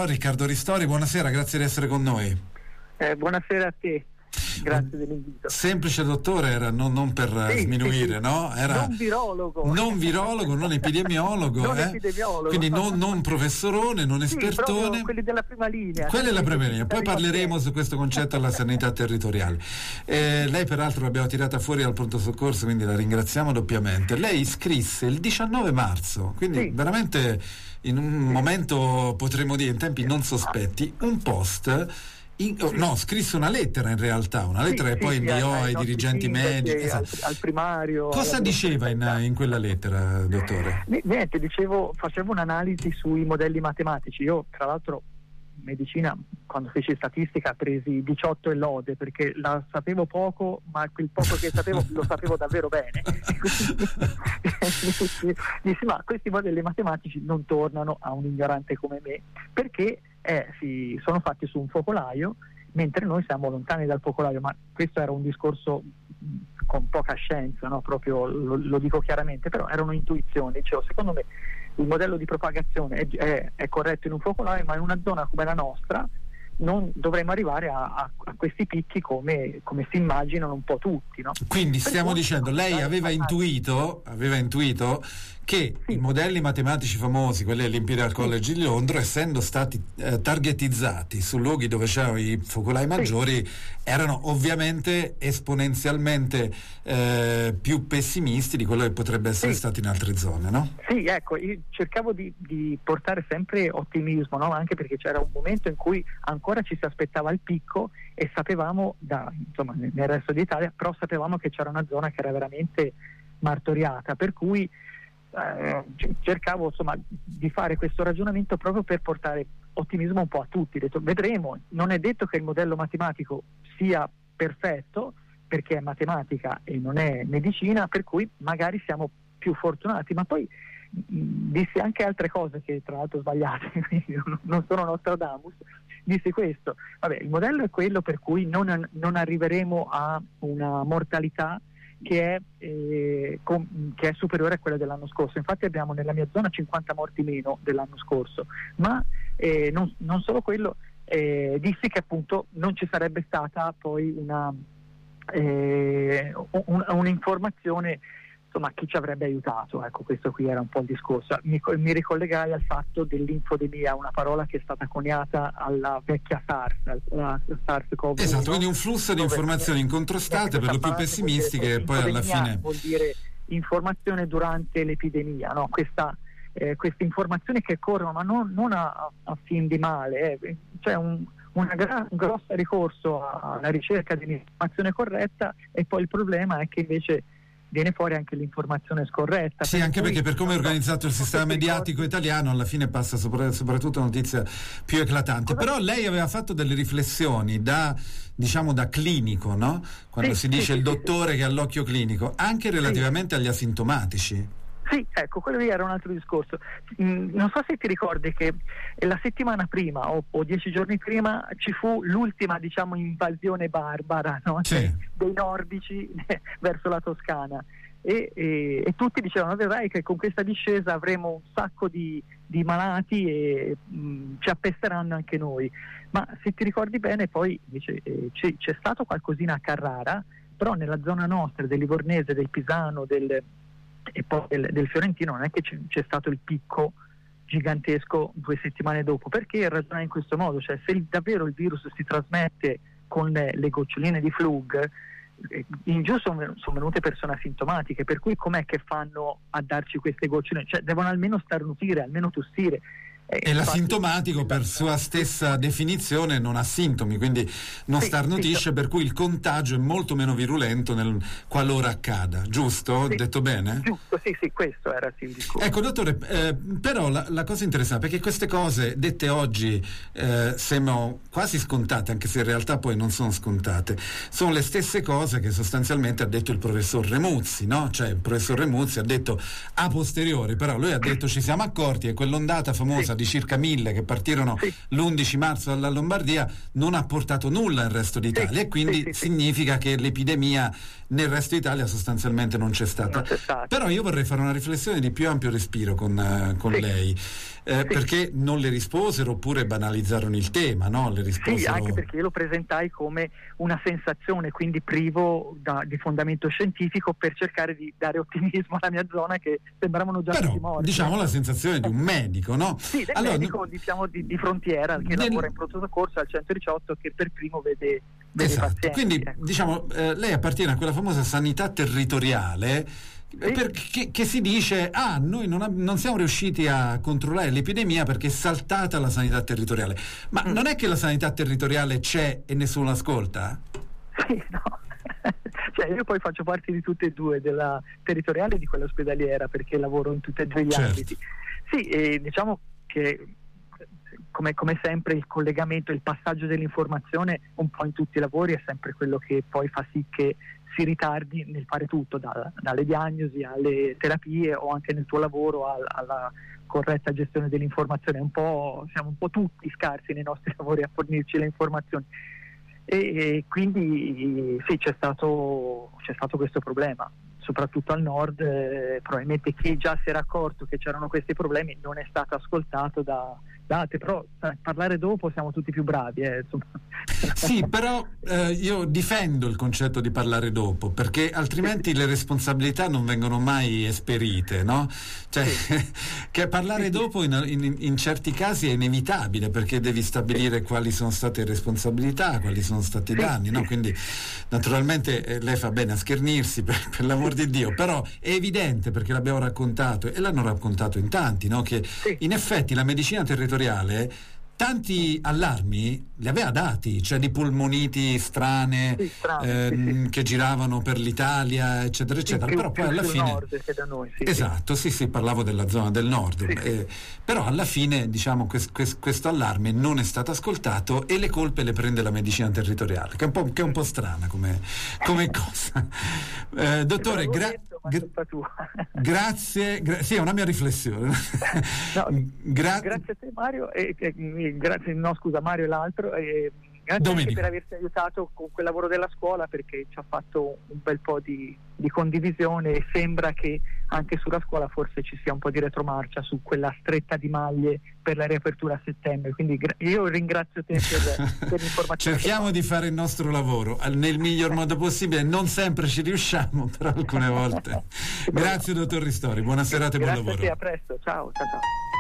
Riccardo Ristori, buonasera, grazie di essere con noi. Buonasera a te. Grazie dell'invito. Semplice dottore era, non per sminuire, no? Era non virologo, non epidemiologo, quindi non professorone, non espertone. Quelli della prima linea. Quella è la prima linea. Poi parleremo su questo concetto della sanità territoriale. Lei peraltro l'abbiamo tirata fuori dal pronto soccorso, quindi la ringraziamo doppiamente. Lei scrisse il 19 marzo, quindi veramente in un momento, potremmo dire, in tempi non sospetti, un post. Scrisse una lettera in realtà, che poi inviò ai dirigenti medici, al primario. Cosa diceva in quella lettera, dottore? Niente, facevo un'analisi sui modelli matematici. Io tra l'altro medicina, quando feci statistica, presi 18 e lode, perché la sapevo poco, ma quel poco che sapevo lo sapevo davvero bene. Dissi, ma questi modelli matematici non tornano a un ignorante come me, perché sono fatti su un focolaio, mentre noi siamo lontani dal focolaio. Ma questo era un discorso con poca scienza, no? Proprio lo dico chiaramente, però era un'intuizione. Dicevo, secondo me il modello di propagazione è corretto in un focolaio, ma in una zona come la nostra non dovremmo arrivare a questi picchi come si immaginano un po' tutti, no? Quindi stiamo dicendo, lei aveva intuito che i modelli matematici famosi, quelli dell'Imperial College di Londra, essendo stati targetizzati su luoghi dove c'erano i focolai maggiori, erano ovviamente esponenzialmente più pessimisti di quello che potrebbe essere stato in altre zone, no? Sì, ecco, io cercavo di portare sempre ottimismo, no? Anche perché c'era un momento in cui ancora ci si aspettava il picco e sapevamo, nel resto d'Italia, però sapevamo che c'era una zona che era veramente martoriata, per cui cercavo di fare questo ragionamento proprio per portare ottimismo un po' a tutti. Detto, vedremo, non è detto che il modello matematico sia perfetto, perché è matematica e non è medicina, per cui magari siamo più fortunati, ma poi dissi anche altre cose che tra l'altro sbagliate, non sono Nostradamus. Dissi questo: il modello è quello per cui non arriveremo a una mortalità che è superiore a quella dell'anno scorso. Infatti abbiamo nella mia zona 50 morti meno dell'anno scorso, ma non solo quello, dissi che appunto non ci sarebbe stata poi un'informazione, chi ci avrebbe aiutato. Ecco, questo qui era un po' il discorso. Mi ricollegai al fatto dell'infodemia, una parola che è stata coniata alla vecchia SARS, alla SARS-CoV-1. Esatto, quindi un flusso di informazioni incontrastate, per lo più pessimistiche, e poi alla fine vuol dire informazione durante l'epidemia, no? Queste informazioni che corrono, ma non a fin di male, c'è un grosso ricorso alla ricerca di un'informazione corretta, e poi il problema è che invece viene fuori anche l'informazione scorretta. Sì, anche perché per come è organizzato il sistema mediatico italiano, alla fine passa soprattutto notizia più eclatante. Però lei aveva fatto delle riflessioni da clinico, no? Quando si dice il dottore che ha l'occhio clinico, anche relativamente agli asintomatici. Sì, ecco, quello lì era un altro discorso. Non so se ti ricordi che la settimana prima o 10 giorni prima ci fu l'ultima, invasione barbara, no? Sì. Dei nordici verso la Toscana, e tutti dicevano: vedrai che con questa discesa avremo un sacco di malati e ci appesteranno anche noi. Ma se ti ricordi bene, poi invece c'è stato qualcosina a Carrara, però nella zona nostra, del Livornese, del Pisano, e poi del Fiorentino, non è che c'è stato il picco gigantesco 2 settimane dopo, perché ragionare in questo modo, cioè se davvero il virus si trasmette con le goccioline di Flug, in giù sono venute persone asintomatiche, per cui com'è che fanno a darci queste goccioline? Cioè devono almeno starnutire, almeno tossire. E l'asintomatico, per sua stessa definizione, non ha sintomi, quindi non starnutisce, per cui il contagio è molto meno virulento qualora accada, giusto? Sì, detto bene? Giusto, sì, questo era il discorso. Ecco, dottore, però la cosa interessante, perché queste cose dette oggi sembrano quasi scontate, anche se in realtà poi non sono scontate. Sono le stesse cose che sostanzialmente ha detto il professor Remuzzi, no? Cioè il professor Remuzzi ha detto a posteriori, però lui ha detto: ci siamo accorti che quell'ondata famosa famosa di circa 1000 che partirono l'11 marzo dalla Lombardia non ha portato nulla al resto d'Italia, e quindi significa che l'epidemia nel resto d'Italia sostanzialmente non c'è stata. Però io vorrei fare una riflessione di più ampio respiro con lei, perché non le risposero oppure banalizzarono il tema, no? Le risposero... Sì, anche perché io lo presentai come una sensazione, quindi privo di fondamento scientifico, per cercare di dare ottimismo alla mia zona, che sembravano già tutti morti. Diciamo la sensazione di un medico, no? Sì, del medico diciamo di frontiera, che lavora in pronto soccorso al 118, che per primo vede pazienti. Quindi diciamo lei appartiene a quella famosa sanità territoriale, che si dice noi non siamo riusciti a controllare l'epidemia perché è saltata la sanità territoriale, ma non è che la sanità territoriale c'è e nessuno l'ascolta? Sì, no. Cioè, io poi faccio parte di tutte e due, della territoriale e di quella ospedaliera, perché lavoro in tutti e due gli ambiti. Sì, diciamo che come sempre il collegamento, il passaggio dell'informazione un po' in tutti i lavori è sempre quello che poi fa sì che si ritardi nel fare tutto, dalle diagnosi alle terapie, o anche nel tuo lavoro alla corretta gestione dell'informazione. Siamo un po' tutti scarsi nei nostri lavori a fornirci le informazioni, e quindi sì, c'è stato questo problema, soprattutto al nord. Probabilmente chi già si era accorto che c'erano questi problemi non è stato ascoltato da altri, però parlare dopo siamo tutti più bravi, insomma. Sì, però io difendo il concetto di parlare dopo, perché altrimenti le responsabilità non vengono mai esperite, no? Cioè, che parlare dopo in certi casi è inevitabile, perché devi stabilire quali sono state le responsabilità, quali sono stati i danni, no? Quindi naturalmente lei fa bene a schernirsi, per l'amor di Dio, però è evidente, perché l'abbiamo raccontato e l'hanno raccontato in tanti, no? Che in effetti la medicina territoriale tanti allarmi li aveva dati, cioè di polmoniti strane, che giravano per l'Italia, eccetera eccetera, però poi alla fine nord che da noi, esatto, sì, parlavo della zona del nord, però alla fine diciamo questo allarme non è stato ascoltato e le colpe le prende la medicina territoriale, che è un po' strana come cosa. Dottore, grazie, sì, è una mia riflessione. Grazie a te, Mario, grazie, no scusa, Mario e l'altro, grazie anche per averci aiutato con quel lavoro della scuola, perché ci ha fatto un bel po' di condivisione, e sembra che anche sulla scuola forse ci sia un po' di retromarcia su quella stretta di maglie per la riapertura a settembre, quindi io ringrazio te per l'informazione. Cerchiamo di fare il nostro lavoro nel miglior modo possibile, non sempre ci riusciamo, però alcune volte. Grazie dottor Ristori, buona serata e buon lavoro. Grazie a te, a presto, ciao.